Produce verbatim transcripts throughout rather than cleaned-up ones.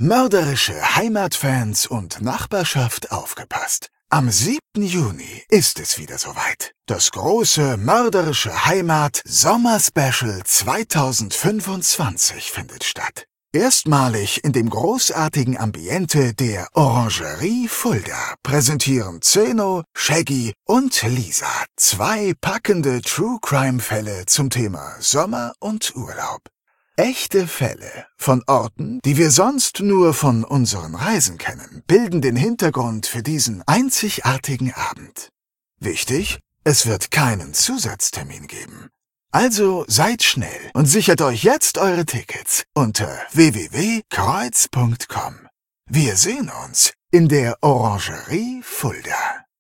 Mörderische Heimatfans und Nachbarschaft, aufgepasst. Am siebten Juni ist es wieder soweit. Das große Mörderische Heimat Sommer-Special zweitausendfünfundzwanzig findet statt. Erstmalig in dem großartigen Ambiente der Orangerie Fulda präsentieren Zeno, Shaggy und Lisa zwei packende True-Crime-Fälle zum Thema Sommer und Urlaub. Echte Fälle von Orten, die wir sonst nur von unseren Reisen kennen, bilden den Hintergrund für diesen einzigartigen Abend. Wichtig, es wird keinen Zusatztermin geben. Also seid schnell und sichert euch jetzt eure Tickets unter w w w punkt kreuz punkt com. Wir sehen uns in der Orangerie Fulda.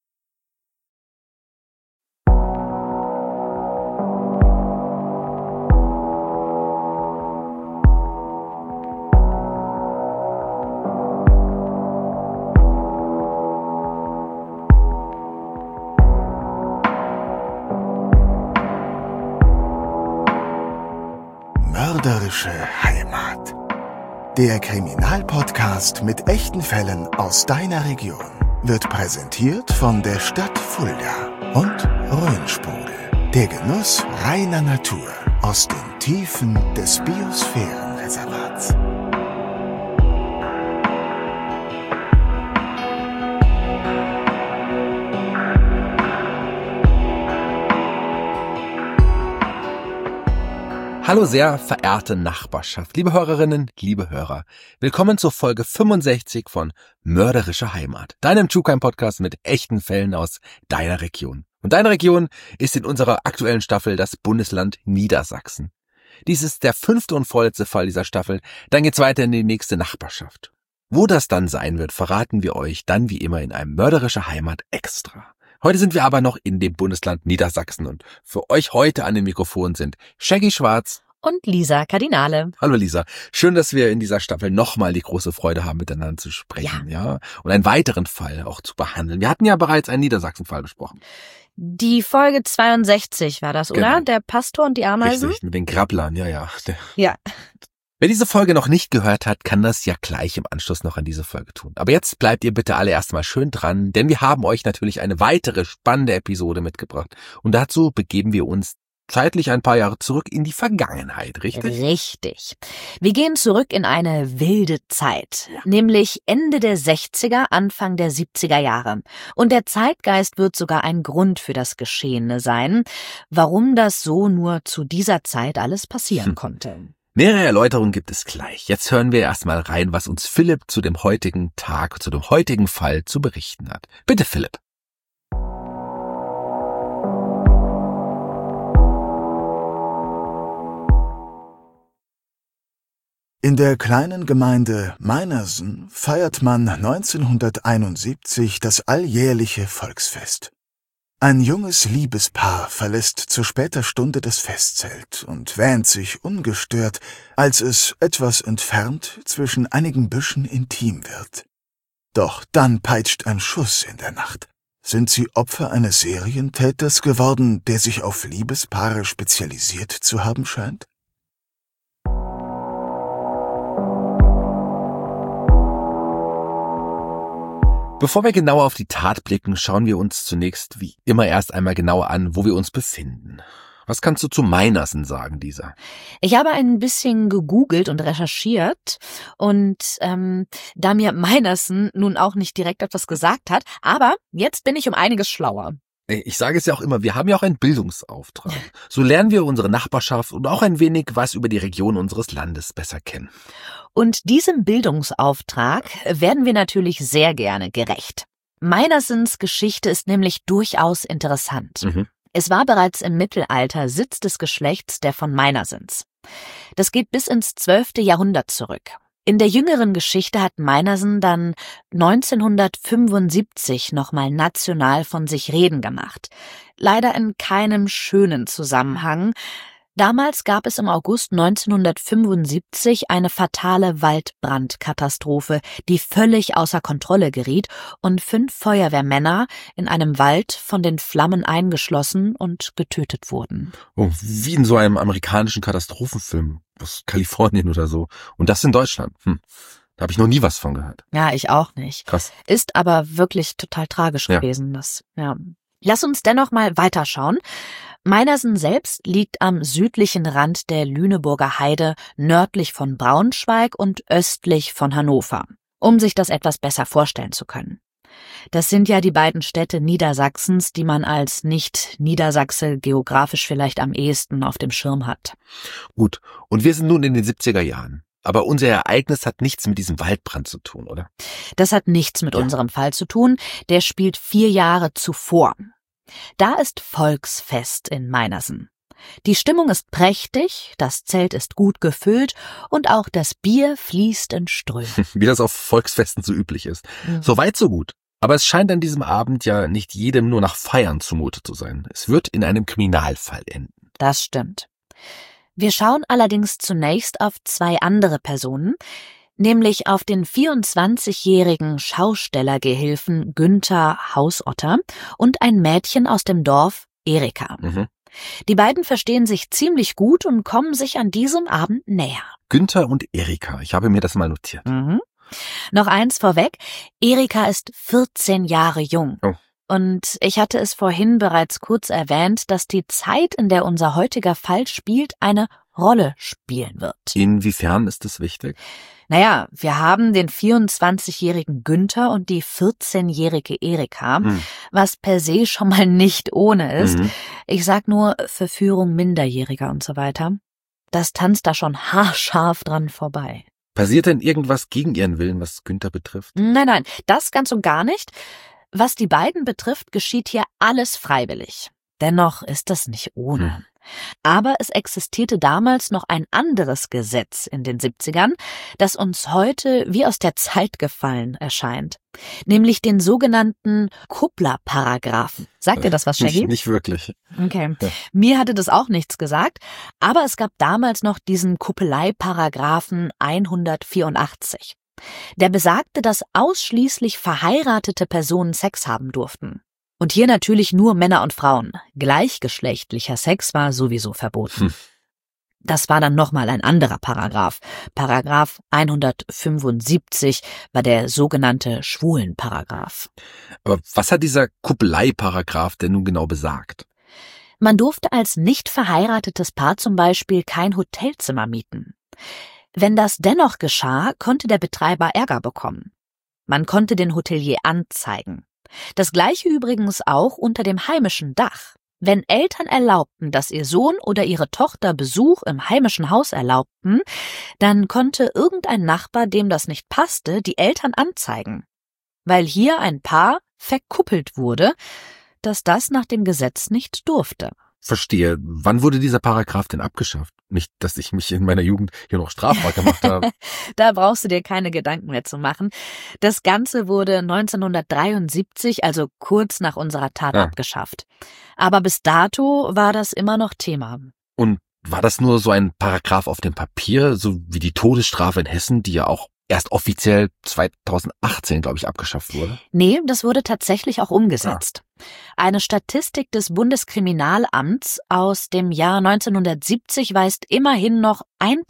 Mörderische Heimat. Der Kriminalpodcast mit echten Fällen aus deiner Region wird präsentiert von der Stadt Fulda und Rhönsprudel. Der Genuss reiner Natur aus den Tiefen des Biosphärenreservats. Hallo sehr verehrte Nachbarschaft, liebe Hörerinnen, liebe Hörer. Willkommen zur Folge fünfundsechzig von Mörderische Heimat, deinem True Crime Podcast mit echten Fällen aus deiner Region. Und deine Region ist in unserer aktuellen Staffel das Bundesland Niedersachsen. Dies ist der fünfte und vorletzte Fall dieser Staffel, dann geht's weiter in die nächste Nachbarschaft. Wo das dann sein wird, verraten wir euch dann wie immer in einem Mörderische Heimat Extra. Heute sind wir aber noch in dem Bundesland Niedersachsen und für euch heute an den Mikrofonen sind Shaggy Schwarz und Lisa Kardinale. Hallo Lisa, schön, dass wir in dieser Staffel nochmal die große Freude haben, miteinander zu sprechen, ja. ja, und einen weiteren Fall auch zu behandeln. Wir hatten ja bereits einen Niedersachsen-Fall besprochen. Die Folge zweiundsechzig war das, oder? Genau. Der Pastor und die Ameisen? Richtig, mit den Grabblern, ja, ja. Ja. Wer diese Folge noch nicht gehört hat, kann das ja gleich im Anschluss noch an diese Folge tun. Aber jetzt bleibt ihr bitte alle erstmal schön dran, denn wir haben euch natürlich eine weitere spannende Episode mitgebracht. Und dazu begeben wir uns zeitlich ein paar Jahre zurück in die Vergangenheit, richtig? Richtig. Wir gehen zurück in eine wilde Zeit, nämlich Ende der sechziger, Anfang der siebziger Jahre. Und der Zeitgeist wird sogar ein Grund für das Geschehene sein, warum das so nur zu dieser Zeit alles passieren hm. konnte. Mehrere Erläuterungen gibt es gleich. Jetzt hören wir erstmal rein, was uns Philipp zu dem heutigen Tag, zu dem heutigen Fall zu berichten hat. Bitte, Philipp. In der kleinen Gemeinde Meinersen feiert man neunzehnhunderteinundsiebzig das alljährliche Volksfest. Ein junges Liebespaar verlässt zu später Stunde das Festzelt und wähnt sich ungestört, als es etwas entfernt zwischen einigen Büschen intim wird. Doch dann peitscht ein Schuss in der Nacht. Sind sie Opfer eines Serientäters geworden, der sich auf Liebespaare spezialisiert zu haben scheint? Bevor wir genauer auf die Tat blicken, schauen wir uns zunächst wie immer erst einmal genauer an, wo wir uns befinden. Was kannst du zu Meinersen sagen, Lisa? Ich habe ein bisschen gegoogelt und recherchiert und ähm, da mir Meinersen nun auch nicht direkt etwas gesagt hat, aber jetzt bin ich um einiges schlauer. Ich sage es ja auch immer, wir haben ja auch einen Bildungsauftrag. So lernen wir unsere Nachbarschaft und auch ein wenig was über die Region unseres Landes besser kennen. Und diesem Bildungsauftrag werden wir natürlich sehr gerne gerecht. Meinersens Geschichte ist nämlich durchaus interessant. Mhm. Es war bereits im Mittelalter Sitz des Geschlechts der von Meinersens. Das geht bis ins zwölfte Jahrhundert zurück. In der jüngeren Geschichte hat Meinersen dann neunzehnhundertfünfundsiebzig nochmal national von sich reden gemacht. Leider in keinem schönen Zusammenhang. Damals gab es im August neunzehnhundertfünfundsiebzig eine fatale Waldbrandkatastrophe, die völlig außer Kontrolle geriet und fünf Feuerwehrmänner in einem Wald von den Flammen eingeschlossen und getötet wurden. Oh, wie in so einem amerikanischen Katastrophenfilm aus Kalifornien oder so. Und das in Deutschland. Hm. Habe ich noch nie was von gehört. Ja, ich auch nicht. Krass. Ist aber wirklich total tragisch Ja. gewesen. Das, ja. Lass uns dennoch mal weiterschauen. Meinersen selbst liegt am südlichen Rand der Lüneburger Heide, nördlich von Braunschweig und östlich von Hannover, um sich das etwas besser vorstellen zu können. Das sind ja die beiden Städte Niedersachsens, die man als Nicht-Niedersachse geografisch vielleicht am ehesten auf dem Schirm hat. Gut, und wir sind nun in den siebziger Jahren. Aber unser Ereignis hat nichts mit diesem Waldbrand zu tun, oder? Das hat nichts mit Ja. unserem Fall zu tun. Der spielt vier Jahre zuvor. Da ist Volksfest in Meinersen. Die Stimmung ist prächtig, das Zelt ist gut gefüllt und auch das Bier fließt in Strömen. Wie das auf Volksfesten so üblich ist. Mhm. So weit, so gut. Aber es scheint an diesem Abend ja nicht jedem nur nach Feiern zumute zu sein. Es wird in einem Kriminalfall enden. Das stimmt. Wir schauen allerdings zunächst auf zwei andere Personen, nämlich auf den vierundzwanzigjährigen Schaustellergehilfen Günther Hausotter und ein Mädchen aus dem Dorf, Erika. Mhm. Die beiden verstehen sich ziemlich gut und kommen sich an diesem Abend näher. Günther und Erika, ich habe mir das mal notiert. Mhm. Noch eins vorweg, Erika ist vierzehn Jahre jung. Oh. Und ich hatte es vorhin bereits kurz erwähnt, dass die Zeit, in der unser heutiger Fall spielt, eine Rolle spielen wird. Inwiefern ist es wichtig? Naja, wir haben den vierundzwanzigjährigen Günther und die vierzehnjährige Erika, Hm. was per se schon mal nicht ohne ist. Mhm. Ich sag nur Verführung Minderjähriger und so weiter. Das tanzt da schon haarscharf dran vorbei. Passiert denn irgendwas gegen ihren Willen, was Günther betrifft? Nein, nein, das ganz und gar nicht. Was die beiden betrifft, geschieht hier alles freiwillig. Dennoch ist das nicht ohne. Hm. Aber es existierte damals noch ein anderes Gesetz in den siebzigern, das uns heute wie aus der Zeit gefallen erscheint. Nämlich den sogenannten Kuppler-Paragraphen. Sagt dir das was, Shaggy? Nicht, nicht wirklich. Okay. Ja. Mir hatte das auch nichts gesagt, aber es gab damals noch diesen Kuppelei-Paragraphen hundertvierundachtzig. Der besagte, dass ausschließlich verheiratete Personen Sex haben durften. Und hier natürlich nur Männer und Frauen. Gleichgeschlechtlicher Sex war sowieso verboten. Hm. Das war dann nochmal ein anderer Paragraph. Paragraph hundertfünfundsiebzig war der sogenannte Schwulenparagraph. Aber was hat dieser Kuppelei-Paragraph denn nun genau besagt? Man durfte als nicht verheiratetes Paar zum Beispiel kein Hotelzimmer mieten. Wenn das dennoch geschah, konnte der Betreiber Ärger bekommen. Man konnte den Hotelier anzeigen. Das gleiche übrigens auch unter dem heimischen Dach. Wenn Eltern erlaubten, dass ihr Sohn oder ihre Tochter Besuch im heimischen Haus erlaubten, dann konnte irgendein Nachbar, dem das nicht passte, die Eltern anzeigen. Weil hier ein Paar verkuppelt wurde, das das nach dem Gesetz nicht durfte. Verstehe. Wann wurde dieser Paragraph denn abgeschafft? Nicht, dass ich mich in meiner Jugend hier noch strafbar gemacht habe. Da brauchst du dir keine Gedanken mehr zu machen. Das Ganze wurde neunzehnhundertdreiundsiebzig, also kurz nach unserer Tat, Ah. abgeschafft. Aber bis dato war das immer noch Thema. Und war das nur so ein Paragraph auf dem Papier, so wie die Todesstrafe in Hessen, die ja auch erst offiziell zweitausendachtzehn, glaube ich, abgeschafft wurde? Nee, das wurde tatsächlich auch umgesetzt. Eine Statistik des Bundeskriminalamts aus dem Jahr neunzehnhundertsiebzig weist immerhin noch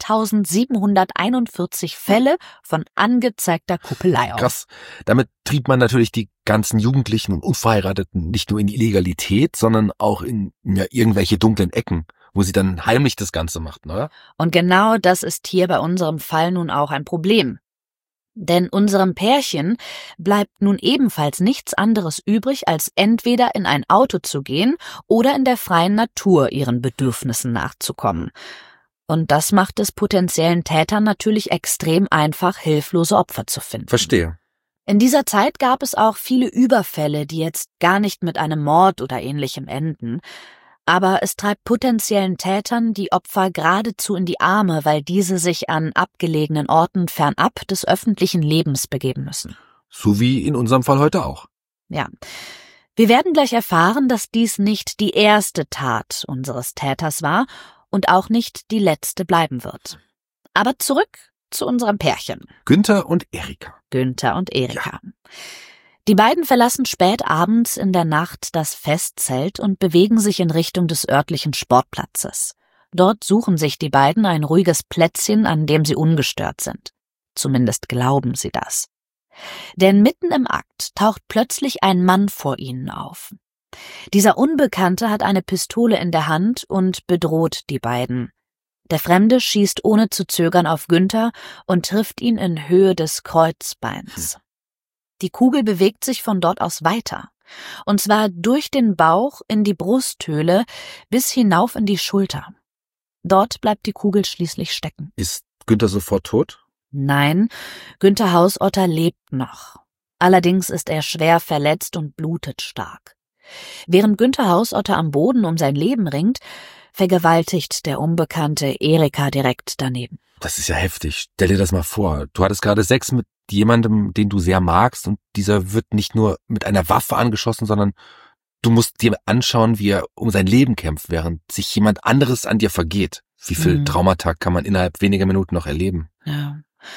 eintausendsiebenhunderteinundvierzig Fälle von angezeigter Kuppelei auf. Krass. Damit trieb man natürlich die ganzen Jugendlichen und Unverheirateten nicht nur in die Illegalität, sondern auch in ja, irgendwelche dunklen Ecken, wo sie dann heimlich das Ganze machten, oder? Und genau das ist hier bei unserem Fall nun auch ein Problem. Denn unserem Pärchen bleibt nun ebenfalls nichts anderes übrig, als entweder in ein Auto zu gehen oder in der freien Natur ihren Bedürfnissen nachzukommen. Und das macht es potenziellen Tätern natürlich extrem einfach, hilflose Opfer zu finden. Verstehe. In dieser Zeit gab es auch viele Überfälle, die jetzt gar nicht mit einem Mord oder Ähnlichem enden. Aber es treibt potenziellen Tätern die Opfer geradezu in die Arme, weil diese sich an abgelegenen Orten fernab des öffentlichen Lebens begeben müssen. So wie in unserem Fall heute auch. Ja. Wir werden gleich erfahren, dass dies nicht die erste Tat unseres Täters war und auch nicht die letzte bleiben wird. Aber zurück zu unserem Pärchen. Günther und Erika. Günther und Erika. Die beiden verlassen spät abends in der Nacht das Festzelt und bewegen sich in Richtung des örtlichen Sportplatzes. Dort suchen sich die beiden ein ruhiges Plätzchen, an dem sie ungestört sind. Zumindest glauben sie das. Denn mitten im Akt taucht plötzlich ein Mann vor ihnen auf. Dieser Unbekannte hat eine Pistole in der Hand und bedroht die beiden. Der Fremde schießt ohne zu zögern auf Günther und trifft ihn in Höhe des Kreuzbeins. Die Kugel bewegt sich von dort aus weiter, und zwar durch den Bauch in die Brusthöhle bis hinauf in die Schulter. Dort bleibt die Kugel schließlich stecken. Ist Günther sofort tot? Nein, Günther Hausotter lebt noch. Allerdings ist er schwer verletzt und blutet stark. Während Günther Hausotter am Boden um sein Leben ringt, vergewaltigt der Unbekannte Erika direkt daneben. Das ist ja heftig. Stell dir das mal vor. Du hattest gerade Sex mit jemandem, den du sehr magst, und dieser wird nicht nur mit einer Waffe angeschossen, sondern du musst dir anschauen, wie er um sein Leben kämpft, während sich jemand anderes an dir vergeht. Wie viel mhm. Traumata kann man innerhalb weniger Minuten noch erleben? Ja.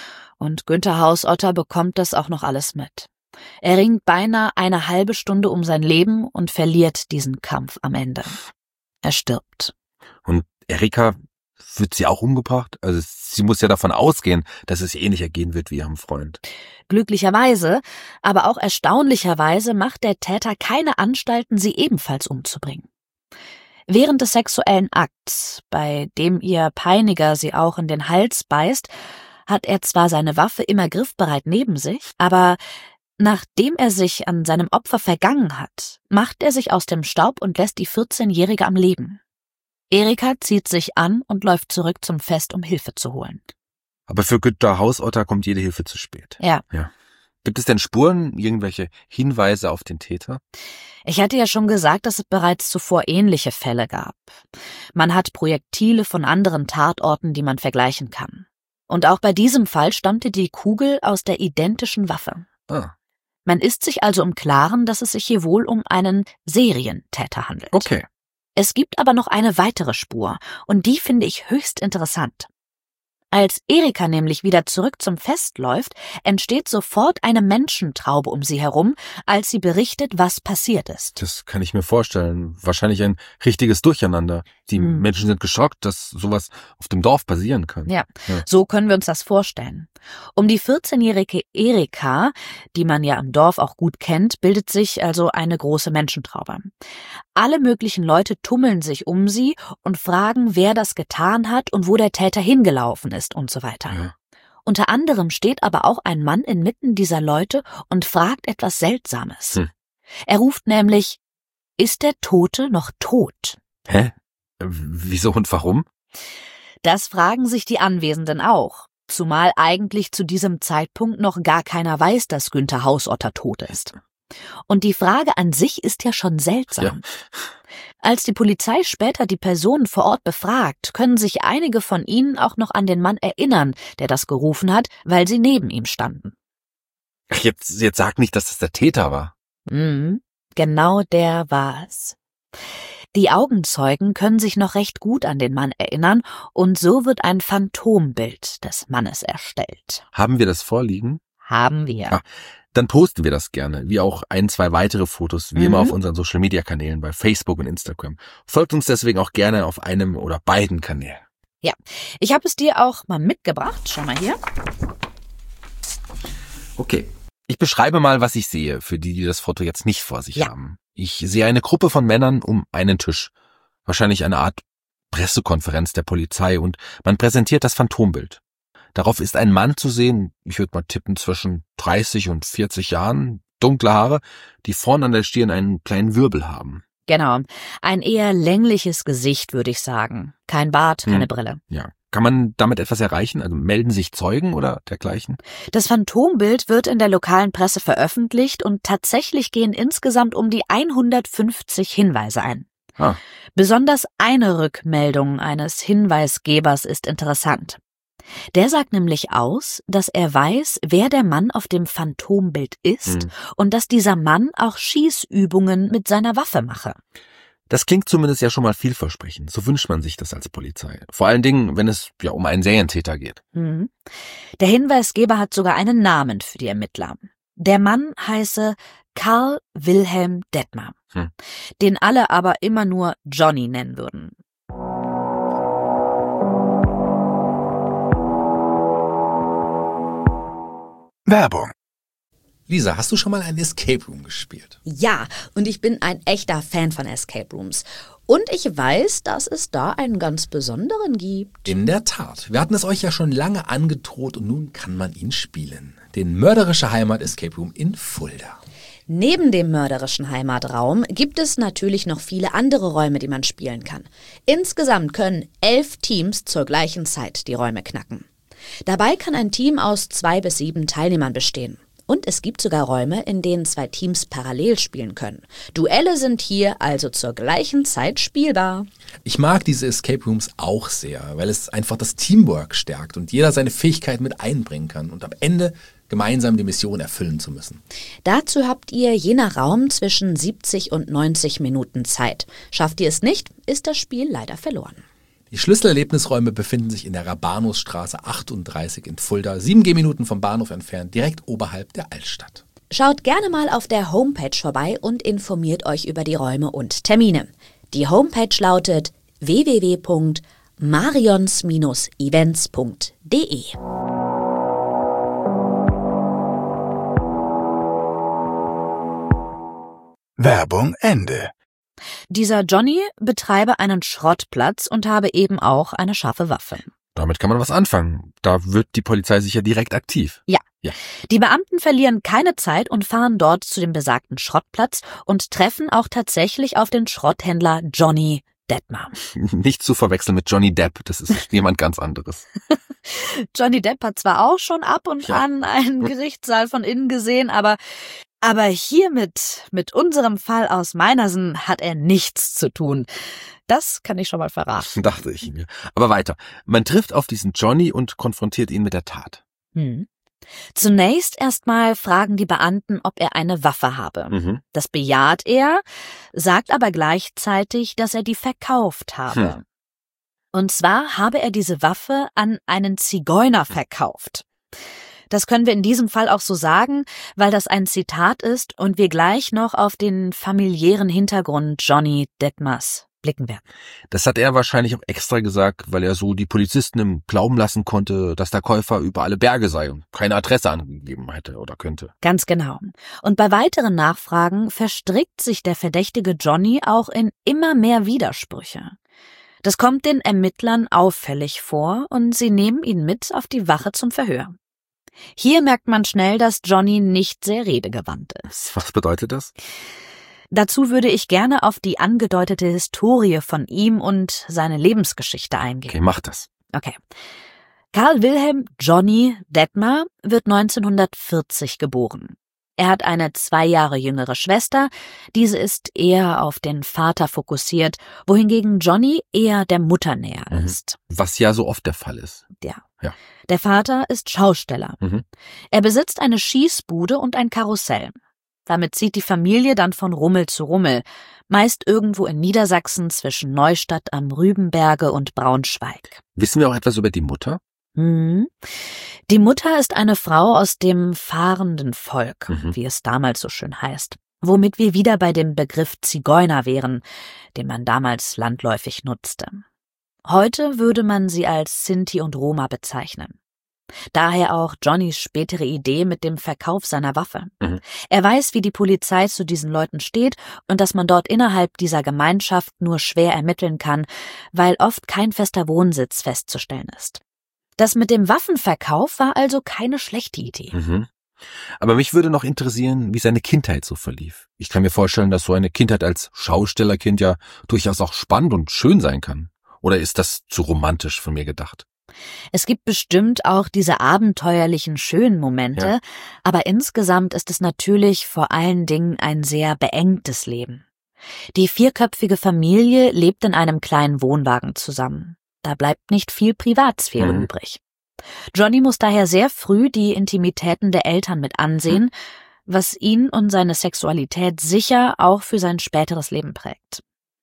Und Günther Hausotter bekommt das auch noch alles mit. Er ringt beinahe eine halbe Stunde um sein Leben und verliert diesen Kampf am Ende. Er stirbt. Und Erika, wird sie auch umgebracht? Also sie muss ja davon ausgehen, dass es ihr ähnlich ergehen wird wie ihrem Freund. Glücklicherweise, aber auch erstaunlicherweise macht der Täter keine Anstalten, sie ebenfalls umzubringen. Während des sexuellen Akts, bei dem ihr Peiniger sie auch in den Hals beißt, hat er zwar seine Waffe immer griffbereit neben sich, aber nachdem er sich an seinem Opfer vergangen hat, macht er sich aus dem Staub und lässt die vierzehnjährige am Leben. Erika zieht sich an und läuft zurück zum Fest, um Hilfe zu holen. Aber für Günther Hausotter kommt jede Hilfe zu spät. Ja. ja. Gibt es denn Spuren, irgendwelche Hinweise auf den Täter? Ich hatte ja schon gesagt, dass es bereits zuvor ähnliche Fälle gab. Man hat Projektile von anderen Tatorten, die man vergleichen kann. Und auch bei diesem Fall stammte die Kugel aus der identischen Waffe. Ah. Man ist sich also im Klaren, dass es sich hier wohl um einen Serientäter handelt. Okay. Es gibt aber noch eine weitere Spur, und die finde ich höchst interessant. Als Erika nämlich wieder zurück zum Fest läuft, entsteht sofort eine Menschentraube um sie herum, als sie berichtet, was passiert ist. Das kann ich mir vorstellen. Wahrscheinlich ein richtiges Durcheinander. Die hm. Menschen sind geschockt, dass sowas auf dem Dorf passieren kann. Ja, ja, so können wir uns das vorstellen. Um die vierzehnjährige Erika, die man ja im Dorf auch gut kennt, bildet sich also eine große Menschentraube. Alle möglichen Leute tummeln sich um sie und fragen, wer das getan hat und wo der Täter hingelaufen ist und so weiter. Ja. Unter anderem steht aber auch ein Mann inmitten dieser Leute und fragt etwas Seltsames. Hm. Er ruft nämlich, ist der Tote noch tot? Hä? Wieso und warum? Das fragen sich die Anwesenden auch. Zumal eigentlich zu diesem Zeitpunkt noch gar keiner weiß, dass Günther Hausotter tot ist. Und die Frage an sich ist ja schon seltsam. Ja. Als die Polizei später die Personen vor Ort befragt, können sich einige von ihnen auch noch an den Mann erinnern, der das gerufen hat, weil sie neben ihm standen. Jetzt, jetzt sag nicht, dass das der Täter war. Mhm, genau der war es. Die Augenzeugen können sich noch recht gut an den Mann erinnern, und so wird ein Phantombild des Mannes erstellt. Haben wir das vorliegen? Haben wir. Ah, dann posten wir das gerne, wie auch ein, zwei weitere Fotos, wie mhm. immer auf unseren Social-Media-Kanälen bei Facebook und Instagram. Folgt uns deswegen auch gerne auf einem oder beiden Kanälen. Ja, ich habe es dir auch mal mitgebracht. Schau mal hier. Okay, ich beschreibe mal, was ich sehe, für die, die das Foto jetzt nicht vor sich ja. haben. Ich sehe eine Gruppe von Männern um einen Tisch. Wahrscheinlich eine Art Pressekonferenz der Polizei, und man präsentiert das Phantombild. Darauf ist ein Mann zu sehen, ich würde mal tippen zwischen dreißig und vierzig Jahren, dunkle Haare, die vorn an der Stirn einen kleinen Wirbel haben. Genau, ein eher längliches Gesicht, würde ich sagen. Kein Bart, keine hm. Brille. Ja. Kann man damit etwas erreichen? Also melden sich Zeugen oder dergleichen? Das Phantombild wird in der lokalen Presse veröffentlicht, und tatsächlich gehen insgesamt um die hundertfünfzig Hinweise ein. Ah. Besonders eine Rückmeldung eines Hinweisgebers ist interessant. Der sagt nämlich aus, dass er weiß, wer der Mann auf dem Phantombild ist hm. und dass dieser Mann auch Schießübungen mit seiner Waffe mache. Das klingt zumindest ja schon mal vielversprechend. So wünscht man sich das als Polizei. Vor allen Dingen, wenn es ja um einen Serientäter geht. Mhm. Der Hinweisgeber hat sogar einen Namen für die Ermittler. Der Mann heiße Karl Wilhelm Detmer, hm. den alle aber immer nur Johnny nennen würden. Werbung. Lisa, hast du schon mal ein Escape Room gespielt? Ja, und ich bin ein echter Fan von Escape Rooms. Und ich weiß, dass es da einen ganz besonderen gibt. In der Tat. Wir hatten es euch ja schon lange angedroht und nun kann man ihn spielen. Den Mörderische Heimat Escape Room in Fulda. Neben dem mörderischen Heimatraum gibt es natürlich noch viele andere Räume, die man spielen kann. Insgesamt können elf Teams zur gleichen Zeit die Räume knacken. Dabei kann ein Team aus zwei bis sieben Teilnehmern bestehen. Und es gibt sogar Räume, in denen zwei Teams parallel spielen können. Duelle sind hier also zur gleichen Zeit spielbar. Ich mag diese Escape Rooms auch sehr, weil es einfach das Teamwork stärkt und jeder seine Fähigkeiten mit einbringen kann und am Ende gemeinsam die Mission erfüllen zu müssen. Dazu habt ihr je nach Raum zwischen siebzig und neunzig Minuten Zeit. Schafft ihr es nicht, ist das Spiel leider verloren. Die Schlüsselerlebnisräume befinden sich in der Rabanusstraße achtunddreißig in Fulda, sieben Gehminuten vom Bahnhof entfernt, direkt oberhalb der Altstadt. Schaut gerne mal auf der Homepage vorbei und informiert euch über die Räume und Termine. Die Homepage lautet w w w punkt marions Bindestrich events punkt d e. Werbung Ende. Dieser Johnny betreibe einen Schrottplatz und habe eben auch eine scharfe Waffe. Damit kann man was anfangen. Da wird die Polizei sicher direkt aktiv. Ja. ja. Die Beamten verlieren keine Zeit und fahren dort zu dem besagten Schrottplatz und treffen auch tatsächlich auf den Schrotthändler Johnny Detmer. Nicht zu verwechseln mit Johnny Depp, das ist jemand ganz anderes. Johnny Depp hat zwar auch schon ab und ja. an einen Gerichtssaal von innen gesehen, aber Aber hier mit, mit unserem Fall aus Meinersen hat er nichts zu tun. Das kann ich schon mal verraten. Dachte ich mir. Aber weiter. Man trifft auf diesen Johnny und konfrontiert ihn mit der Tat. Hm. Zunächst erstmal fragen die Beamten, ob er eine Waffe habe. Mhm. Das bejaht er, sagt aber gleichzeitig, dass er die verkauft habe. Hm. Und zwar habe er diese Waffe an einen Zigeuner verkauft. Das können wir in diesem Fall auch so sagen, weil das ein Zitat ist und wir gleich noch auf den familiären Hintergrund Johnny Detmers blicken werden. Das hat er wahrscheinlich auch extra gesagt, weil er so die Polizisten im Glauben lassen konnte, dass der Käufer über alle Berge sei und keine Adresse angegeben hätte oder könnte. Ganz genau. Und bei weiteren Nachfragen verstrickt sich der verdächtige Johnny auch in immer mehr Widersprüche. Das kommt den Ermittlern auffällig vor und sie nehmen ihn mit auf die Wache zum Verhör. Hier merkt man schnell, dass Johnny nicht sehr redegewandt ist. Was bedeutet das? Dazu würde ich gerne auf die angedeutete Historie von ihm und seine Lebensgeschichte eingehen. Okay, mach das. Okay. Karl Wilhelm Johnny Detmer wird neunzehnhundertvierzig geboren. Er hat eine zwei Jahre jüngere Schwester, diese ist eher auf den Vater fokussiert, wohingegen Johnny eher der Mutter näher ist. Was ja so oft der Fall ist. Ja. ja. Der Vater ist Schausteller. Mhm. Er besitzt eine Schießbude und ein Karussell. Damit zieht die Familie dann von Rummel zu Rummel, meist irgendwo in Niedersachsen zwischen Neustadt am Rübenberge und Braunschweig. Wissen wir auch etwas über die Mutter? Mhm. Die Mutter ist eine Frau aus dem fahrenden Volk, mhm. wie es damals so schön heißt, womit wir wieder bei dem Begriff Zigeuner wären, den man damals landläufig nutzte. Heute würde man sie als Sinti und Roma bezeichnen. Daher auch Johnnys spätere Idee mit dem Verkauf seiner Waffe. Mhm. Er weiß, wie die Polizei zu diesen Leuten steht und dass man dort innerhalb dieser Gemeinschaft nur schwer ermitteln kann, weil oft kein fester Wohnsitz festzustellen ist. Das mit dem Waffenverkauf war also keine schlechte Idee. Mhm. Aber mich würde noch interessieren, wie seine Kindheit so verlief. Ich kann mir vorstellen, dass so eine Kindheit als Schaustellerkind ja durchaus auch spannend und schön sein kann. Oder ist das zu romantisch von mir gedacht? Es gibt bestimmt auch diese abenteuerlichen, schönen Momente, ja. aber insgesamt ist es natürlich vor allen Dingen ein sehr beengtes Leben. Die vierköpfige Familie lebt in einem kleinen Wohnwagen zusammen. Da bleibt nicht viel Privatsphäre mhm. übrig. Johnny muss daher sehr früh die Intimitäten der Eltern mit ansehen, mhm. was ihn und seine Sexualität sicher auch für sein späteres Leben prägt.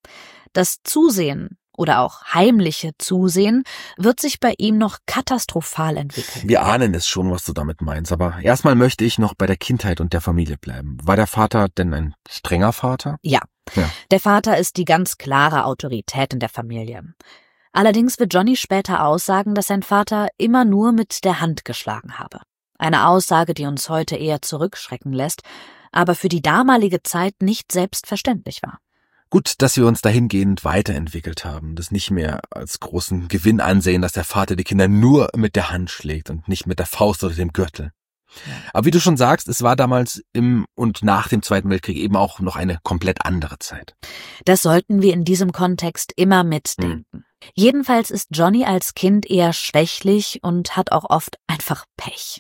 Das Zusehen oder auch heimliche Zusehen wird sich bei ihm noch katastrophal entwickeln. Wir ahnen es schon, was du damit meinst, aber erstmal möchte ich noch bei der Kindheit und der Familie bleiben. War der Vater denn ein strenger Vater? Ja, ja. Der Vater ist die ganz klare Autorität in der Familie. Allerdings wird Johnny später aussagen, dass sein Vater immer nur mit der Hand geschlagen habe. Eine Aussage, die uns heute eher zurückschrecken lässt, aber für die damalige Zeit nicht selbstverständlich war. Gut, dass wir uns dahingehend weiterentwickelt haben, das nicht mehr als großen Gewinn ansehen, dass der Vater die Kinder nur mit der Hand schlägt und nicht mit der Faust oder dem Gürtel. Ja. Aber wie du schon sagst, es war damals im und nach dem Zweiten Weltkrieg eben auch noch eine komplett andere Zeit. Das sollten wir in diesem Kontext immer mitdenken. Hm. Jedenfalls ist Johnny als Kind eher schwächlich und hat auch oft einfach Pech.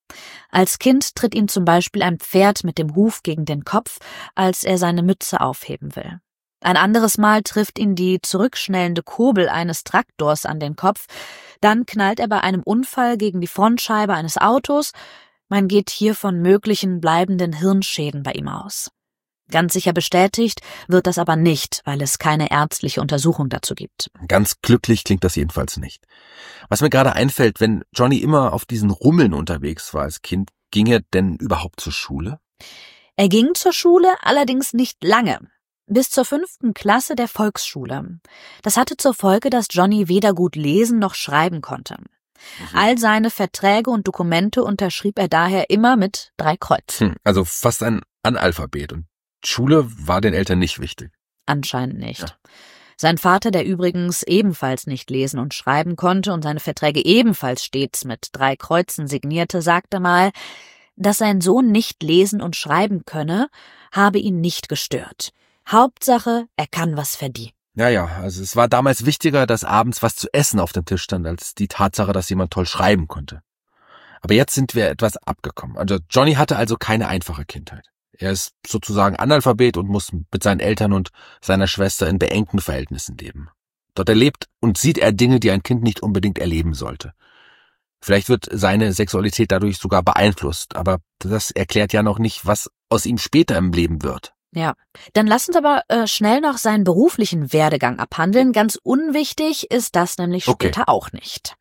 Als Kind tritt ihm zum Beispiel ein Pferd mit dem Huf gegen den Kopf, als er seine Mütze aufheben will. Ein anderes Mal trifft ihn die zurückschnellende Kurbel eines Traktors an den Kopf, dann knallt er bei einem Unfall gegen die Frontscheibe eines Autos. Man geht hier von möglichen bleibenden Hirnschäden bei ihm aus. Ganz sicher bestätigt wird das aber nicht, weil es keine ärztliche Untersuchung dazu gibt. Ganz glücklich klingt das jedenfalls nicht. Was mir gerade einfällt, wenn Johnny immer auf diesen Rummeln unterwegs war als Kind, ging er denn überhaupt zur Schule? Er ging zur Schule, allerdings nicht lange. Bis zur fünften Klasse der Volksschule. Das hatte zur Folge, dass Johnny weder gut lesen noch schreiben konnte. Mhm. All seine Verträge und Dokumente unterschrieb er daher immer mit drei Kreuzen. Hm, also fast ein Analphabet. Und Schule war den Eltern nicht wichtig. Anscheinend nicht. Ja. Sein Vater, der übrigens ebenfalls nicht lesen und schreiben konnte und seine Verträge ebenfalls stets mit drei Kreuzen signierte, sagte mal, dass sein Sohn nicht lesen und schreiben könne, habe ihn nicht gestört. Hauptsache, er kann was verdienen. Ja, ja, also es war damals wichtiger, dass abends was zu essen auf dem Tisch stand, als die Tatsache, dass jemand toll schreiben konnte. Aber jetzt sind wir etwas abgekommen. Also Johnny hatte also keine einfache Kindheit. Er ist sozusagen Analphabet und muss mit seinen Eltern und seiner Schwester in beengten Verhältnissen leben. Dort erlebt und sieht er Dinge, die ein Kind nicht unbedingt erleben sollte. Vielleicht wird seine Sexualität dadurch sogar beeinflusst, aber das erklärt ja noch nicht, was aus ihm später im Leben wird. Ja, dann lass uns aber äh, schnell noch seinen beruflichen Werdegang abhandeln. Ganz unwichtig ist das nämlich später okay. auch nicht.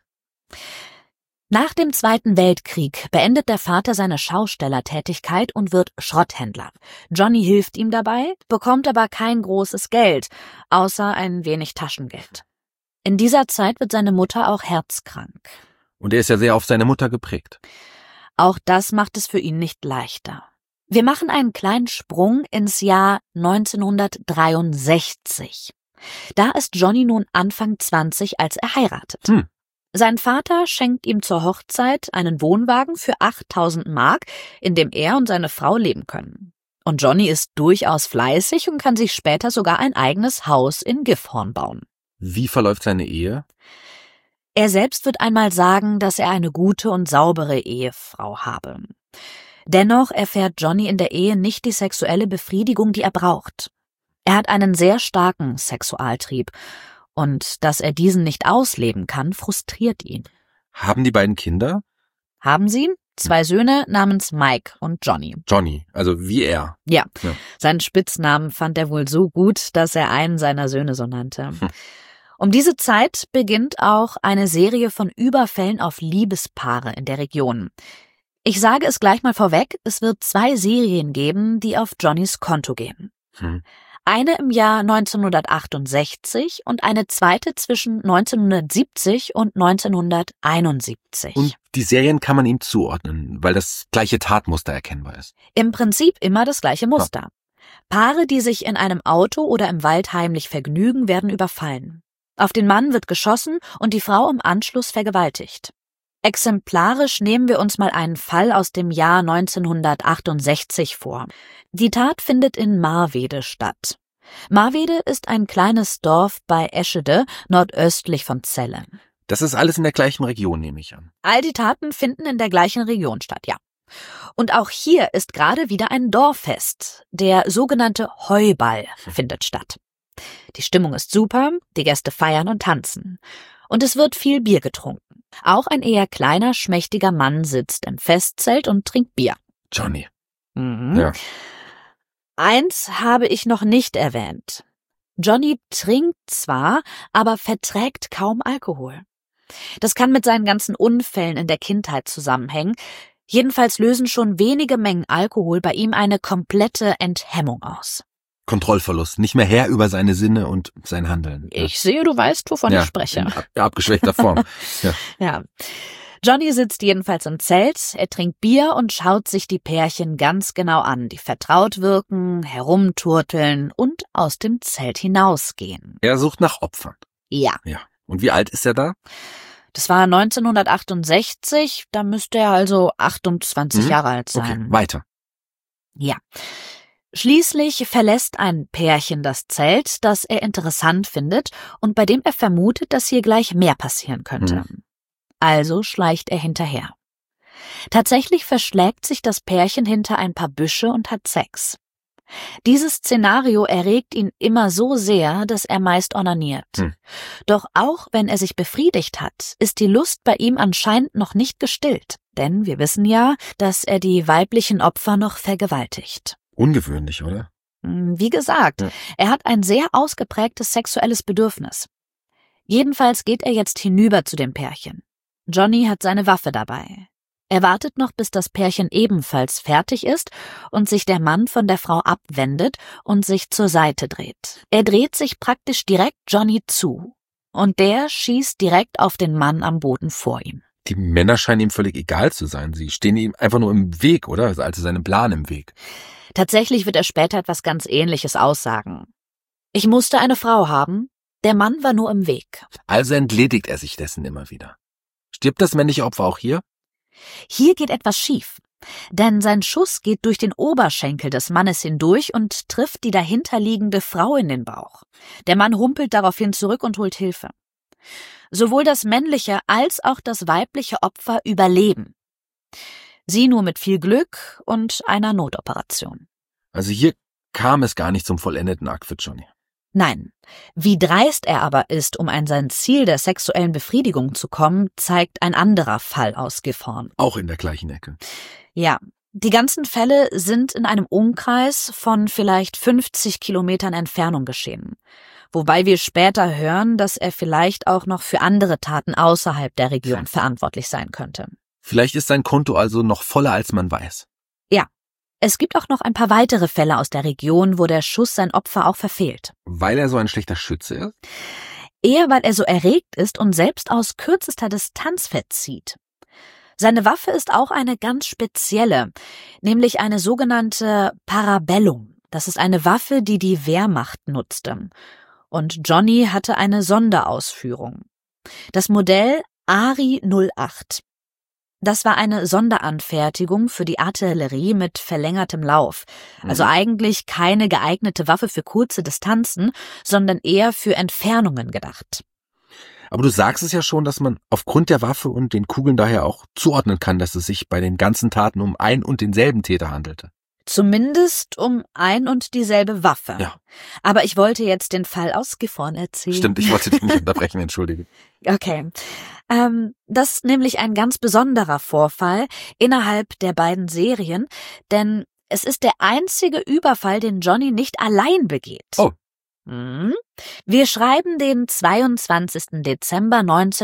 Nach dem Zweiten Weltkrieg beendet der Vater seine Schaustellertätigkeit und wird Schrotthändler. Johnny hilft ihm dabei, bekommt aber kein großes Geld, außer ein wenig Taschengeld. In dieser Zeit wird seine Mutter auch herzkrank. Und er ist ja sehr auf seine Mutter geprägt. Auch das macht es für ihn nicht leichter. Wir machen einen kleinen Sprung ins Jahr neunzehnhundertdreiundsechzig. Da ist Johnny nun Anfang zwanzig, als er heiratet. Hm. Sein Vater schenkt ihm zur Hochzeit einen Wohnwagen für achttausend Mark, in dem er und seine Frau leben können. Und Johnny ist durchaus fleißig und kann sich später sogar ein eigenes Haus in Gifhorn bauen. Wie verläuft seine Ehe? Er selbst wird einmal sagen, dass er eine gute und saubere Ehefrau habe. Dennoch erfährt Johnny in der Ehe nicht die sexuelle Befriedigung, die er braucht. Er hat einen sehr starken Sexualtrieb. Und dass er diesen nicht ausleben kann, frustriert ihn. Haben die beiden Kinder? Haben sie. Zwei Söhne namens Mike und Johnny. Johnny, also wie er. Ja, ja. Seinen Spitznamen fand er wohl so gut, dass er einen seiner Söhne so nannte. Hm. Um diese Zeit beginnt auch eine Serie von Überfällen auf Liebespaare in der Region. Ich sage es gleich mal vorweg, es wird zwei Serien geben, die auf Johnnys Konto gehen. Hm. Eine im Jahr neunzehnhundertachtundsechzig und eine zweite zwischen neunzehnhundertsiebzig und neunzehnhunderteinundsiebzig. Und die Serien kann man ihm zuordnen, weil das gleiche Tatmuster erkennbar ist. Im Prinzip immer das gleiche Muster. Ja. Paare, die sich in einem Auto oder im Wald heimlich vergnügen, werden überfallen. Auf den Mann wird geschossen und die Frau im Anschluss vergewaltigt. Exemplarisch nehmen wir uns mal einen Fall aus dem Jahr neunzehnhundertachtundsechzig vor. Die Tat findet in Marwede statt. Marwede ist ein kleines Dorf bei Eschede, nordöstlich von Celle. Das ist alles in der gleichen Region, nehme ich an. All die Taten finden in der gleichen Region statt, ja. Und auch hier ist gerade wieder ein Dorffest. Der sogenannte Heuball findet statt. Die Stimmung ist super, die Gäste feiern und tanzen. Und es wird viel Bier getrunken. Auch ein eher kleiner, schmächtiger Mann sitzt im Festzelt und trinkt Bier. Johnny. Mhm. Ja. Eins habe ich noch nicht erwähnt. Johnny trinkt zwar, aber verträgt kaum Alkohol. Das kann mit seinen ganzen Unfällen in der Kindheit zusammenhängen. Jedenfalls lösen schon wenige Mengen Alkohol bei ihm eine komplette Enthemmung aus. Kontrollverlust, nicht mehr Herr über seine Sinne und sein Handeln. Ich sehe, du weißt, wovon ja, ich spreche. In ab, abgeschwächter Form. Ja. ja. Johnny sitzt jedenfalls im Zelt, er trinkt Bier und schaut sich die Pärchen ganz genau an, die vertraut wirken, herumturteln und aus dem Zelt hinausgehen. Er sucht nach Opfern. Ja. Ja. Und wie alt ist er da? Das war neunzehnhundertachtundsechzig, da müsste er also achtundzwanzig Mhm. Jahre alt sein. Okay, weiter. Ja. Schließlich verlässt ein Pärchen das Zelt, das er interessant findet und bei dem er vermutet, dass hier gleich mehr passieren könnte. Mhm. Also schleicht er hinterher. Tatsächlich verschlägt sich das Pärchen hinter ein paar Büsche und hat Sex. Dieses Szenario erregt ihn immer so sehr, dass er meist onaniert. Hm. Doch auch wenn er sich befriedigt hat, ist die Lust bei ihm anscheinend noch nicht gestillt. Denn wir wissen ja, dass er die weiblichen Opfer noch vergewaltigt. Ungewöhnlich, oder? Wie gesagt, Ja. er hat ein sehr ausgeprägtes sexuelles Bedürfnis. Jedenfalls geht er jetzt hinüber zu dem Pärchen. Johnny hat seine Waffe dabei. Er wartet noch, bis das Pärchen ebenfalls fertig ist und sich der Mann von der Frau abwendet und sich zur Seite dreht. Er dreht sich praktisch direkt Johnny zu und der schießt direkt auf den Mann am Boden vor ihm. Die Männer scheinen ihm völlig egal zu sein. Sie stehen ihm einfach nur im Weg, oder? Also seinem Plan im Weg. Tatsächlich wird er später etwas ganz Ähnliches aussagen. Ich musste eine Frau haben, der Mann war nur im Weg. Also entledigt er sich dessen immer wieder. Stirbt das männliche Opfer auch hier? Hier geht etwas schief, denn sein Schuss geht durch den Oberschenkel des Mannes hindurch und trifft die dahinterliegende Frau in den Bauch. Der Mann humpelt daraufhin zurück und holt Hilfe. Sowohl das männliche als auch das weibliche Opfer überleben. Sie nur mit viel Glück und einer Notoperation. Also hier kam es gar nicht zum vollendeten Akt für Johnny. Nein, wie dreist er aber ist, um an sein Ziel der sexuellen Befriedigung zu kommen, zeigt ein anderer Fall aus Gifhorn. Auch in der gleichen Ecke. Ja, die ganzen Fälle sind in einem Umkreis von vielleicht fünfzig Kilometern Entfernung geschehen. Wobei wir später hören, dass er vielleicht auch noch für andere Taten außerhalb der Region verantwortlich sein könnte. Vielleicht ist sein Konto also noch voller, als man weiß. Ja. Es gibt auch noch ein paar weitere Fälle aus der Region, wo der Schuss sein Opfer auch verfehlt. Weil er so ein schlechter Schütze ist? Eher, weil er so erregt ist und selbst aus kürzester Distanz verzieht. Seine Waffe ist auch eine ganz spezielle, nämlich eine sogenannte Parabellum. Das ist eine Waffe, die die Wehrmacht nutzte. Und Johnny hatte eine Sonderausführung. Das Modell Ari null acht. Das war eine Sonderanfertigung für die Artillerie mit verlängertem Lauf. Also Mhm. eigentlich keine geeignete Waffe für kurze Distanzen, sondern eher für Entfernungen gedacht. Aber du sagst es ja schon, dass man aufgrund der Waffe und den Kugeln daher auch zuordnen kann, dass es sich bei den ganzen Taten um ein und denselben Täter handelte. Zumindest um ein und dieselbe Waffe. Ja. Aber ich wollte jetzt den Fall aus Gifhorn erzählen. Stimmt, ich wollte dich nicht unterbrechen, entschuldige. Okay. Ähm, das ist nämlich ein ganz besonderer Vorfall innerhalb der beiden Serien, denn es ist der einzige Überfall, den Johnny nicht allein begeht. Oh. Mhm. Wir schreiben den zweiundzwanzigsten Dezember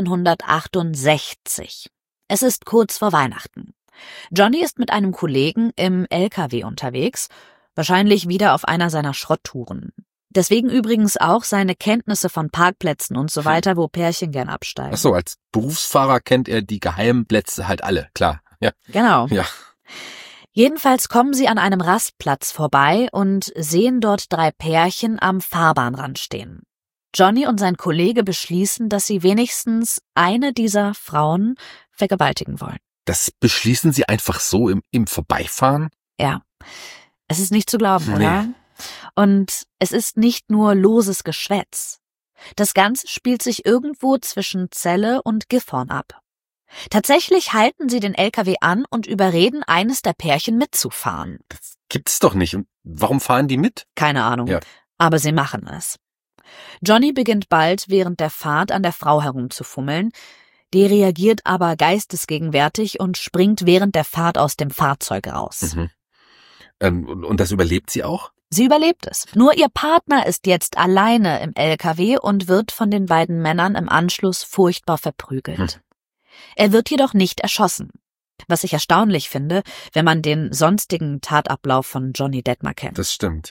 neunzehnhundertachtundsechzig. Es ist kurz vor Weihnachten. Johnny ist mit einem Kollegen im L K W unterwegs, wahrscheinlich wieder auf einer seiner Schrotttouren. Deswegen übrigens auch seine Kenntnisse von Parkplätzen und so weiter, wo Pärchen gern absteigen. Ach so, als Berufsfahrer kennt er die geheimen Plätze halt alle, klar. Ja. Genau. Ja. Jedenfalls kommen sie an einem Rastplatz vorbei und sehen dort drei Pärchen am Fahrbahnrand stehen. Johnny und sein Kollege beschließen, dass sie wenigstens eine dieser Frauen vergewaltigen wollen. Das beschließen sie einfach so im, im Vorbeifahren? Ja, es ist nicht zu glauben, Nee. oder? Und es ist nicht nur loses Geschwätz. Das Ganze spielt sich irgendwo zwischen Celle und Gifhorn ab. Tatsächlich halten sie den L K W an und überreden eines der Pärchen mitzufahren. Das gibt's doch nicht. Und warum fahren die mit? Keine Ahnung, Ja. aber sie machen es. Johnny beginnt bald während der Fahrt an der Frau herumzufummeln. Die reagiert aber geistesgegenwärtig und springt während der Fahrt aus dem Fahrzeug raus. Mhm. Ähm, und, und das überlebt sie auch? Sie überlebt es. Nur ihr Partner ist jetzt alleine im L K W und wird von den beiden Männern im Anschluss furchtbar verprügelt. Hm. Er wird jedoch nicht erschossen. Was ich erstaunlich finde, wenn man den sonstigen Tatablauf von Johnny Detmer kennt. Das stimmt, ja.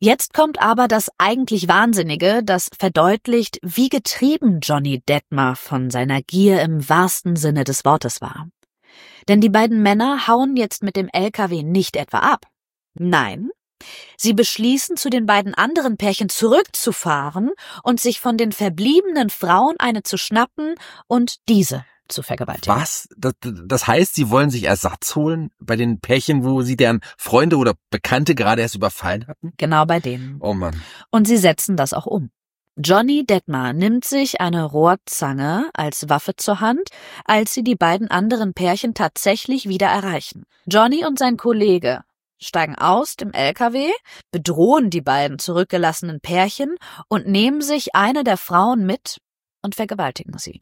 Jetzt kommt aber das eigentlich Wahnsinnige, das verdeutlicht, wie getrieben Johnny Detmer von seiner Gier im wahrsten Sinne des Wortes war. Denn die beiden Männer hauen jetzt mit dem L K W nicht etwa ab. Nein, sie beschließen, zu den beiden anderen Pärchen zurückzufahren und sich von den verbliebenen Frauen eine zu schnappen und diese zu vergewaltigen. Was? Das, das heißt, sie wollen sich Ersatz holen bei den Pärchen, wo sie deren Freunde oder Bekannte gerade erst überfallen hatten? Genau bei denen. Oh Mann. Und sie setzen das auch um. Johnny Detmer nimmt sich eine Rohrzange als Waffe zur Hand, als sie die beiden anderen Pärchen tatsächlich wieder erreichen. Johnny und sein Kollege steigen aus dem L K W, bedrohen die beiden zurückgelassenen Pärchen und nehmen sich eine der Frauen mit und vergewaltigen sie.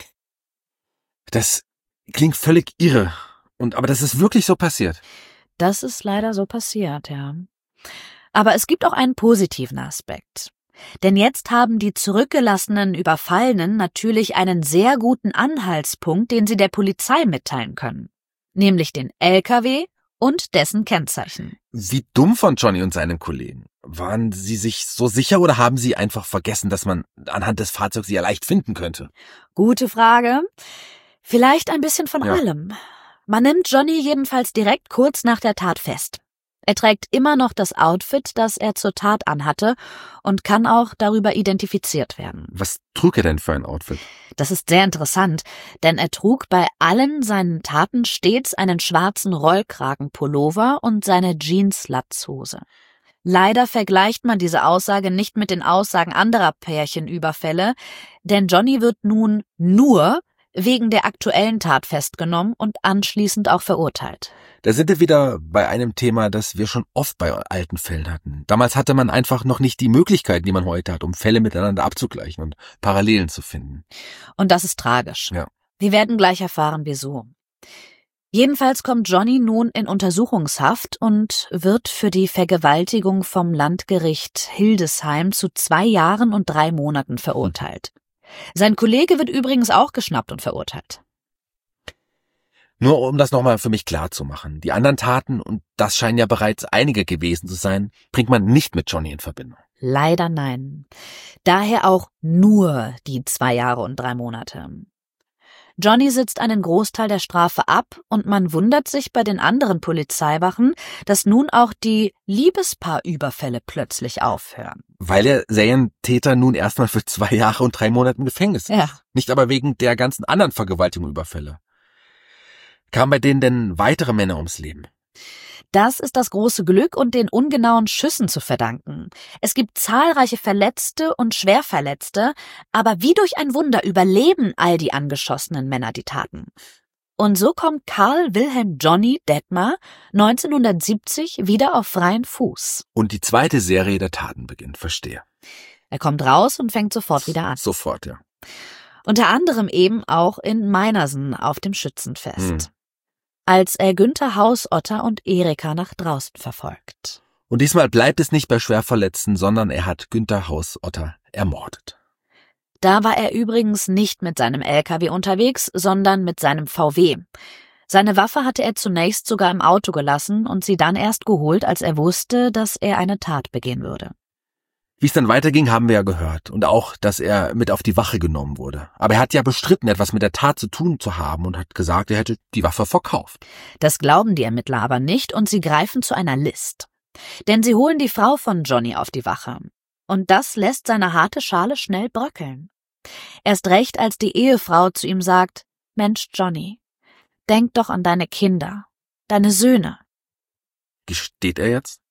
Das klingt völlig irre. Und aber das ist wirklich so passiert. Das ist leider so passiert, ja. Aber es gibt auch einen positiven Aspekt. Denn jetzt haben die zurückgelassenen Überfallenen natürlich einen sehr guten Anhaltspunkt, den sie der Polizei mitteilen können. Nämlich den L K W und dessen Kennzeichen. Wie dumm von Johnny und seinen Kollegen. Waren sie sich so sicher oder haben sie einfach vergessen, dass man anhand des Fahrzeugs sie ja leicht finden könnte? Gute Frage. Vielleicht ein bisschen von Ja. allem. Man nimmt Johnny jedenfalls direkt kurz nach der Tat fest. Er trägt immer noch das Outfit, das er zur Tat anhatte und kann auch darüber identifiziert werden. Was trug er denn für ein Outfit? Das ist sehr interessant, denn er trug bei allen seinen Taten stets einen schwarzen Rollkragenpullover und seine Jeans-Latzhose. Leider vergleicht man diese Aussage nicht mit den Aussagen anderer Pärchenüberfälle, denn Johnny wird nun nur wegen der aktuellen Tat festgenommen und anschließend auch verurteilt. Da sind wir wieder bei einem Thema, das wir schon oft bei alten Fällen hatten. Damals hatte man einfach noch nicht die Möglichkeiten, die man heute hat, um Fälle miteinander abzugleichen und Parallelen zu finden. Und das ist tragisch. Ja. Wir werden gleich erfahren, wieso. Jedenfalls kommt Johnny nun in Untersuchungshaft und wird für die Vergewaltigung vom Landgericht Hildesheim zu zwei Jahren und drei Monaten verurteilt. Sein Kollege wird übrigens auch geschnappt und verurteilt. Nur um das nochmal für mich klar zu machen. Die anderen Taten, und das scheinen ja bereits einige gewesen zu sein, bringt man nicht mit Johnny in Verbindung. Leider nein. Daher auch nur die zwei Jahre und drei Monate. Johnny sitzt einen Großteil der Strafe ab und man wundert sich bei den anderen Polizeiwachen, dass nun auch die Liebespaarüberfälle plötzlich aufhören. Weil der Serientäter nun erstmal für zwei Jahre und drei Monate im Gefängnis ist. Ja. Nicht aber wegen der ganzen anderen Vergewaltigungen und Überfälle. Kamen bei denen denn weitere Männer ums Leben? Das ist das große Glück und den ungenauen Schüssen zu verdanken. Es gibt zahlreiche Verletzte und Schwerverletzte, aber wie durch ein Wunder überleben all die angeschossenen Männer die Taten. Und so kommt Karl Wilhelm Johnny Detmer neunzehnhundertsiebzig wieder auf freien Fuß. Und die zweite Serie der Taten beginnt, verstehe. Er kommt raus und fängt sofort wieder an. Sofort, ja. Unter anderem eben auch in Meinersen auf dem Schützenfest. Hm. Als er Günther Hausotter und Erika nach draußen verfolgt. Und diesmal bleibt es nicht bei Schwerverletzten, sondern er hat Günther Hausotter ermordet. Da war er übrigens nicht mit seinem L K W unterwegs, sondern mit seinem V W. Seine Waffe hatte er zunächst sogar im Auto gelassen und sie dann erst geholt, als er wusste, dass er eine Tat begehen würde. Wie es dann weiterging, haben wir ja gehört. Und auch, dass er mit auf die Wache genommen wurde. Aber er hat ja bestritten, etwas mit der Tat zu tun zu haben und hat gesagt, er hätte die Waffe verkauft. Das glauben die Ermittler aber nicht und sie greifen zu einer List. Denn sie holen die Frau von Johnny auf die Wache. Und das lässt seine harte Schale schnell bröckeln. Erst recht, als die Ehefrau zu ihm sagt, Mensch, Johnny, denk doch an deine Kinder, deine Söhne. Gesteht er jetzt?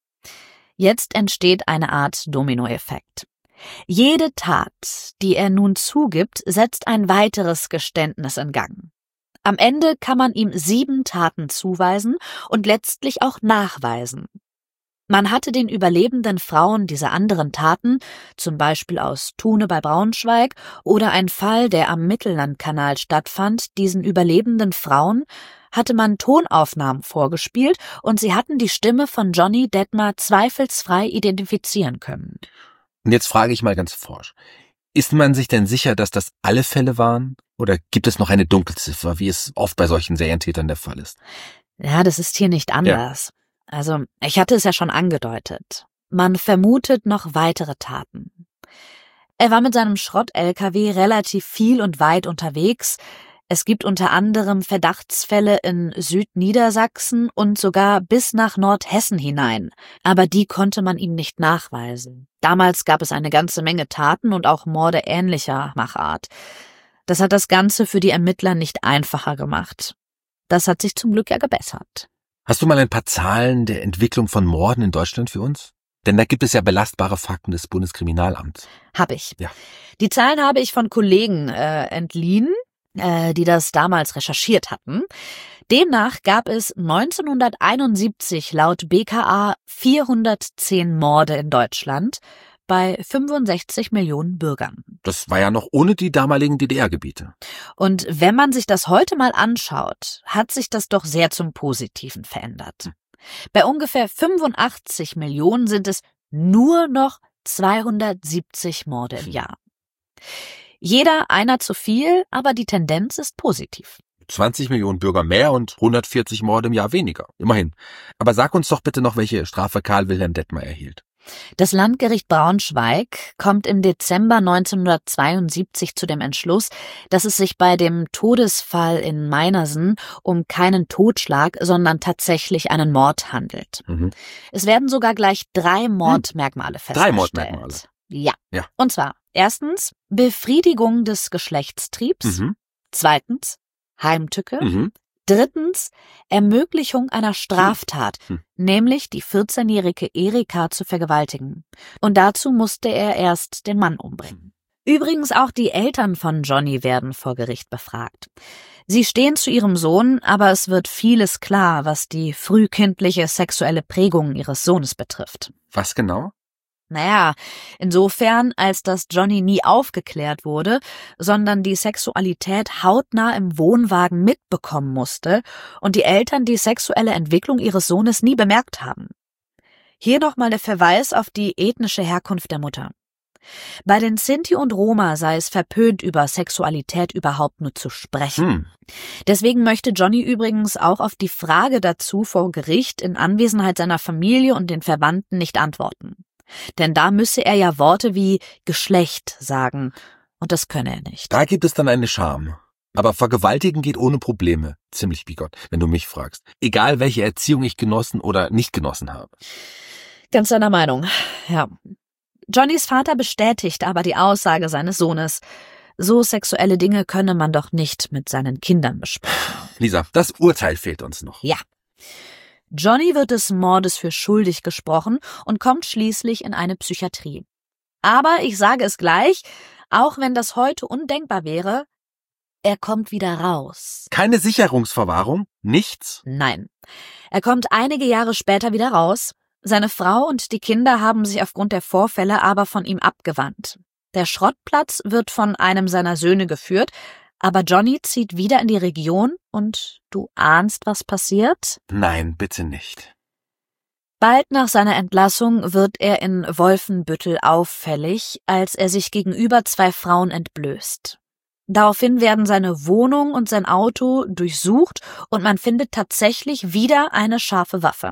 Jetzt entsteht eine Art Dominoeffekt. Jede Tat, die er nun zugibt, setzt ein weiteres Geständnis in Gang. Am Ende kann man ihm sieben Taten zuweisen und letztlich auch nachweisen. Man hatte den überlebenden Frauen dieser anderen Taten, zum Beispiel aus Thune bei Braunschweig oder ein Fall, der am Mittellandkanal stattfand, diesen überlebenden Frauen, hatte man Tonaufnahmen vorgespielt und sie hatten die Stimme von Johnny Detmer zweifelsfrei identifizieren können. Und jetzt frage ich mal ganz forsch. Ist man sich denn sicher, dass das alle Fälle waren? Oder gibt es noch eine Dunkelziffer, wie es oft bei solchen Serientätern der Fall ist? Ja, das ist hier nicht anders. Ja. Also, ich hatte es ja schon angedeutet. Man vermutet noch weitere Taten. Er war mit seinem Schrott-L K W relativ viel und weit unterwegs. Es gibt unter anderem Verdachtsfälle in Südniedersachsen und sogar bis nach Nordhessen hinein. Aber die konnte man ihm nicht nachweisen. Damals gab es eine ganze Menge Taten und auch Morde ähnlicher Machart. Das hat das Ganze für die Ermittler nicht einfacher gemacht. Das hat sich zum Glück ja gebessert. Hast du mal ein paar Zahlen der Entwicklung von Morden in Deutschland für uns? Denn da gibt es ja belastbare Fakten des Bundeskriminalamts. Hab ich. Ja. Die Zahlen habe ich von Kollegen äh, entliehen, äh, die das damals recherchiert hatten. Demnach gab es neunzehnhunderteinundsiebzig laut B K A vierhundertzehn Morde in Deutschland bei fünfundsechzig Millionen Bürgern. Das war ja noch ohne die damaligen D D R-Gebiete. Und wenn man sich das heute mal anschaut, hat sich das doch sehr zum Positiven verändert. Bei ungefähr fünfundachtzig Millionen sind es nur noch zweihundertsiebzig Morde im Jahr. Jeder einer zu viel, aber die Tendenz ist positiv. zwanzig Millionen Bürger mehr und hundertvierzig Morde im Jahr weniger. Immerhin. Aber sag uns doch bitte noch, welche Strafe Karl Wilhelm Detmer erhielt. Das Landgericht Braunschweig kommt im Dezember neunzehnhundertzweiundsiebzig zu dem Entschluss, dass es sich bei dem Todesfall in Meinersen um keinen Totschlag, sondern tatsächlich einen Mord handelt. Mhm. Es werden sogar gleich drei Mordmerkmale festgestellt. Drei Mordmerkmale? Ja. ja. Und zwar erstens Befriedigung des Geschlechtstriebs, Mhm. zweitens Heimtücke, Mhm. drittens Ermöglichung einer Straftat, Hm. nämlich die vierzehnjährige Erika zu vergewaltigen. Und dazu musste er erst den Mann umbringen. Übrigens auch die Eltern von Johnny werden vor Gericht befragt. Sie stehen zu ihrem Sohn, aber es wird vieles klar, was die frühkindliche sexuelle Prägung ihres Sohnes betrifft. Was genau? Naja, insofern, als dass Johnny nie aufgeklärt wurde, sondern die Sexualität hautnah im Wohnwagen mitbekommen musste und die Eltern die sexuelle Entwicklung ihres Sohnes nie bemerkt haben. Hier nochmal der Verweis auf die ethnische Herkunft der Mutter. Bei den Sinti und Roma sei es verpönt, über Sexualität überhaupt nur zu sprechen. Hm. Deswegen möchte Johnny übrigens auch auf die Frage dazu vor Gericht in Anwesenheit seiner Familie und den Verwandten nicht antworten. Denn da müsse er ja Worte wie Geschlecht sagen, und das könne er nicht. Da gibt es dann eine Scham. Aber Vergewaltigen geht ohne Probleme, ziemlich bigott, wenn du mich fragst. Egal, welche Erziehung ich genossen oder nicht genossen habe. Ganz deiner Meinung, ja. Johnnys Vater bestätigt aber die Aussage seines Sohnes. So sexuelle Dinge könne man doch nicht mit seinen Kindern besprechen. Lisa, das Urteil fehlt uns noch. Ja. Johnny wird des Mordes für schuldig gesprochen und kommt schließlich in eine Psychiatrie. Aber ich sage es gleich, auch wenn das heute undenkbar wäre, er kommt wieder raus. Keine Sicherungsverwahrung? Nichts? Nein. Er kommt einige Jahre später wieder raus. Seine Frau und die Kinder haben sich aufgrund der Vorfälle aber von ihm abgewandt. Der Schrottplatz wird von einem seiner Söhne geführt, aber Johnny zieht wieder in die Region und du ahnst, was passiert? Nein, bitte nicht. Bald nach seiner Entlassung wird er in Wolfenbüttel auffällig, als er sich gegenüber zwei Frauen entblößt. Daraufhin werden seine Wohnung und sein Auto durchsucht und man findet tatsächlich wieder eine scharfe Waffe.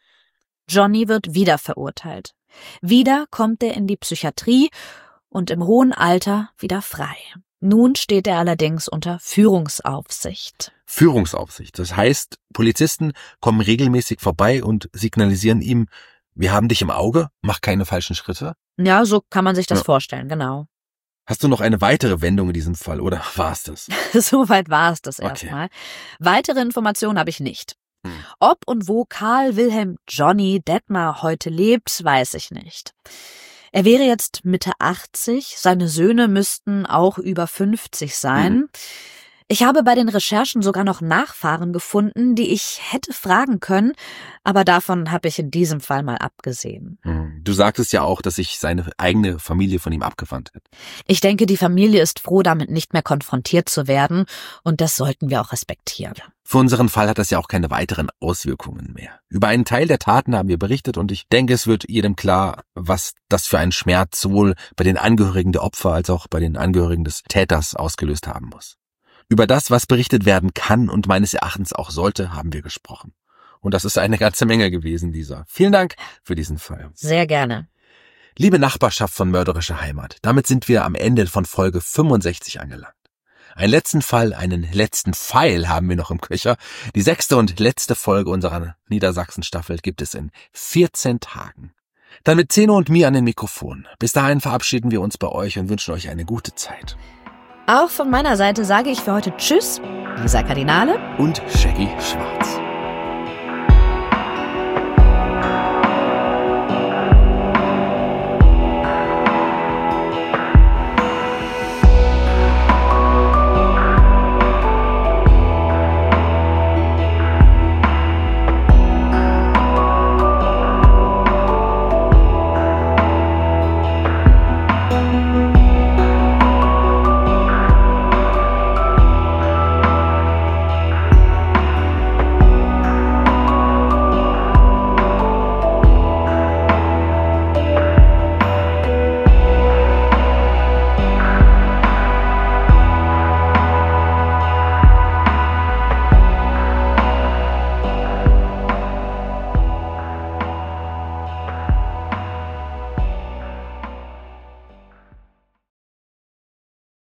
Johnny wird wieder verurteilt. Wieder kommt er in die Psychiatrie und im hohen Alter wieder frei. Nun steht er allerdings unter Führungsaufsicht. Führungsaufsicht. Das heißt, Polizisten kommen regelmäßig vorbei und signalisieren ihm, wir haben dich im Auge, mach keine falschen Schritte. Ja, so kann man sich das Ja. vorstellen, genau. Hast du noch eine weitere Wendung in diesem Fall oder war's das? Soweit war es das Okay. erstmal. Weitere Informationen habe ich nicht. Hm. Ob und wo Karl Wilhelm Johnny Detmer heute lebt, weiß ich nicht. Er wäre jetzt Mitte achtzig, seine Söhne müssten auch über fünfzig sein. Mhm. Ich habe bei den Recherchen sogar noch Nachfahren gefunden, die ich hätte fragen können, aber davon habe ich in diesem Fall mal abgesehen. Hm. Du sagtest ja auch, dass sich seine eigene Familie von ihm abgewandt hat. Ich denke, die Familie ist froh, damit nicht mehr konfrontiert zu werden, und das sollten wir auch respektieren. Für unseren Fall hat das ja auch keine weiteren Auswirkungen mehr. Über einen Teil der Taten haben wir berichtet und ich denke, es wird jedem klar, was das für einen Schmerz sowohl bei den Angehörigen der Opfer als auch bei den Angehörigen des Täters ausgelöst haben muss. Über das, was berichtet werden kann und meines Erachtens auch sollte, haben wir gesprochen. Und das ist eine ganze Menge gewesen, Lisa. Vielen Dank für diesen Fall. Sehr gerne. Liebe Nachbarschaft von Mörderische Heimat, damit sind wir am Ende von Folge fünfundsechzig angelangt. Einen letzten Fall, einen letzten Pfeil haben wir noch im Köcher. Die sechste und letzte Folge unserer Niedersachsen-Staffel gibt es in vierzehn Tagen. Dann mit Zeno und mir an den Mikrofon. Bis dahin verabschieden wir uns bei euch und wünschen euch eine gute Zeit. Auch von meiner Seite sage ich für heute Tschüss, Lisa Kardinale und Shaggy Schwarz.